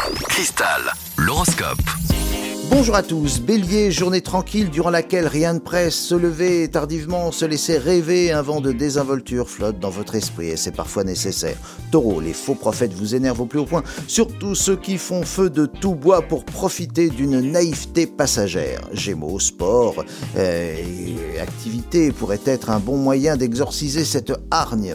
Cristal, l'horoscope. Bonjour à tous, Bélier, journée tranquille durant laquelle rien ne presse, se lever tardivement, se laisser rêver, un vent de désinvolture flotte dans votre esprit et c'est parfois nécessaire. Taureau, les faux prophètes vous énervent au plus haut point, surtout ceux qui font feu de tout bois pour profiter d'une naïveté passagère. Gémeaux, sport et activité pourraient être un bon moyen d'exorciser cette hargne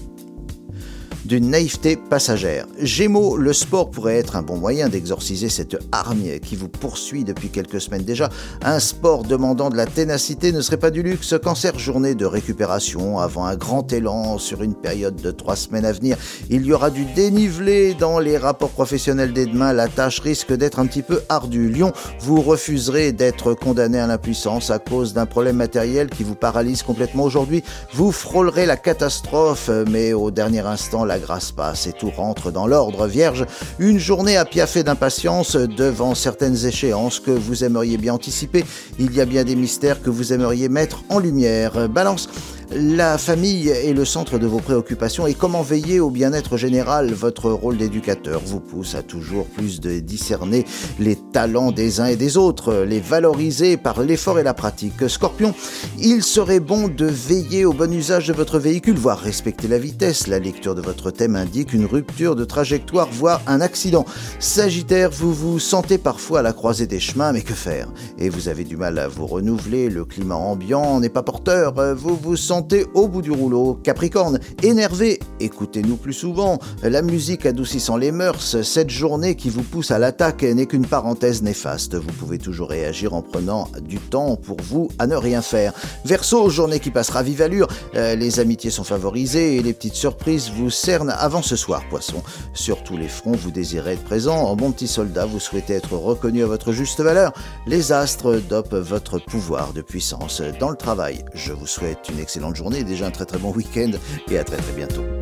d'une naïveté passagère. Gémeaux, le sport pourrait être un bon moyen d'exorciser cette hargne qui vous poursuit depuis quelques semaines déjà. Un sport demandant de la ténacité ne serait pas du luxe. Cancer, journée de récupération avant un grand élan sur une période de 3 semaines à venir. Il y aura du dénivelé dans les rapports professionnels dès demain. La tâche risque d'être un petit peu ardue. Lion, vous refuserez d'être condamné à l'impuissance à cause d'un problème matériel qui vous paralyse complètement aujourd'hui. Vous frôlerez la catastrophe, mais au dernier instant, la grâce passe et tout rentre dans l'ordre. Vierge, une journée à piaffer d'impatience devant certaines échéances que vous aimeriez bien anticiper. Il y a bien des mystères que vous aimeriez mettre en lumière. Balance, la famille est le centre de vos préoccupations et comment veiller au bien-être général. Votre rôle d'éducateur vous pousse à toujours plus de discerner les talents des uns et des autres, les valoriser par l'effort et la pratique. Scorpion, il serait bon de veiller au bon usage de votre véhicule, voire respecter la vitesse. La lecture de votre thème indique une rupture de trajectoire, voire un accident. Sagittaire, vous vous sentez parfois à la croisée des chemins, mais que faire ? Et vous avez du mal à vous renouveler, le climat ambiant n'est pas porteur, vous vous sentez au bout du rouleau. Capricorne, énervé, écoutez-nous plus souvent. La musique adoucissant les mœurs, cette journée qui vous pousse à l'attaque n'est qu'une parenthèse néfaste. Vous pouvez toujours réagir en prenant du temps pour vous à ne rien faire. Verseau, journée qui passera vive allure. Les amitiés sont favorisées et les petites surprises vous cernent avant ce soir. Poisson, sur tous les fronts, vous désirez être présent. En bon petit soldat, vous souhaitez être reconnu à votre juste valeur. Les astres dopent votre pouvoir de puissance dans le travail. Je vous souhaite une excellente journée, déjà un très très bon week-end et à très très bientôt.